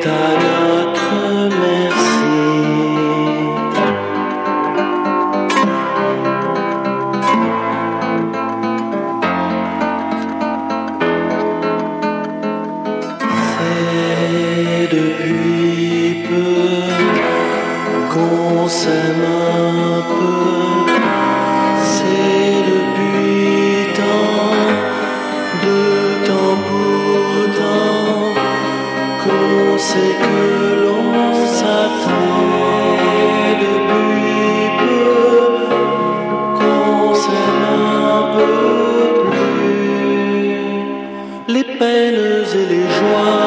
à notre merci. C'est depuis peu qu'on s'aime un peu. C'est depuis tant de temps pourtant qu'on sait que l'on s'attend. Depuis peu qu'on s'aime un peu plus. Les peines et les joies